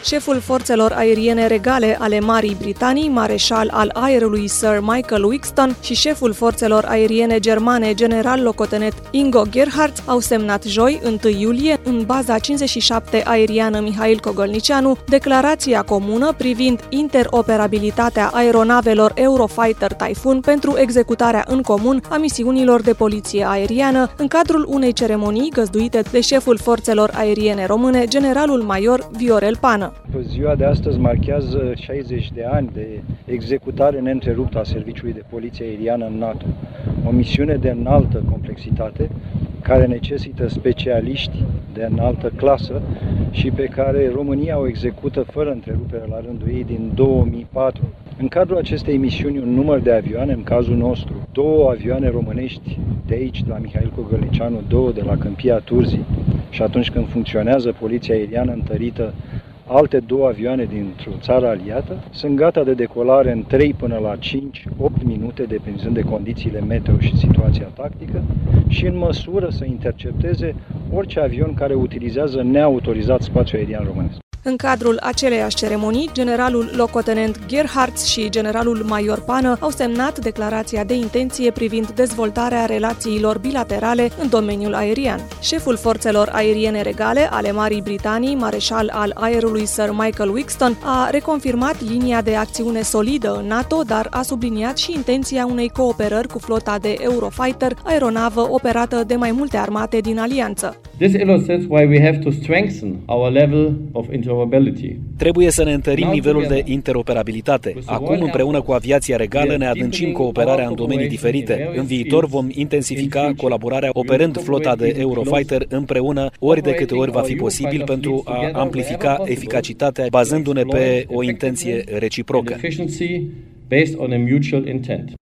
Șeful forțelor aeriene regale ale Marii Britanii, mareșal al aerului Sir Michael Wigston, și șeful forțelor aeriene germane, general-locotenent Ingo Gerhardt, au semnat joi, 1 iulie, în baza 57 aeriană Mihail Cogălnicianu, declarația comună privind interoperabilitatea aeronavelor Eurofighter Typhoon pentru executarea în comun a misiunilor de poliție aeriană, în cadrul unei ceremonii găzduite de șeful forțelor aeriene române, generalul major Viorel Pană. Ziua de astăzi marchează 60 de ani de executare neîntreruptă a serviciului de poliție aeriană în NATO. O misiune de înaltă complexitate care necesită specialiști de înaltă clasă și pe care România o execută fără întrerupere la rândul ei din 2004. În cadrul acestei misiuni, un număr de avioane, în cazul nostru, 2 avioane românești de aici, de la Mihail Cogălnicianu, 2 de la Câmpia Turzii, și atunci când funcționează poliția aeriană întărită, alte 2 avioane dintr-o țară aliată, sunt gata de decolare în 3 până la 5-8 minute, depinzând de condițiile meteo și situația tactică, și în măsură să intercepteze orice avion care utilizează neautorizat spațiul aerian românesc. În cadrul aceleiași ceremonii, generalul locotenent Gerhardt și generalul major Pană au semnat declarația de intenție privind dezvoltarea relațiilor bilaterale în domeniul aerian. Șeful forțelor aeriene regale ale Marii Britanii, mareșal al aerului Sir Michael Wigston, a reconfirmat linia de acțiune solidă în NATO, dar a subliniat și intenția unei cooperări cu flota de Eurofighter, aeronavă operată de mai multe armate din alianță. This illustrates why we have to strengthen our level of interoperability. Trebuie să ne întărim nivelul de interoperabilitate. Acum, împreună cu aviația regală, ne adâncim cooperarea în domenii diferite. În viitor vom intensifica colaborarea operând flota de Eurofighter împreună ori de câte ori va fi posibil pentru a amplifica eficacitatea bazându-ne pe o intenție reciprocă.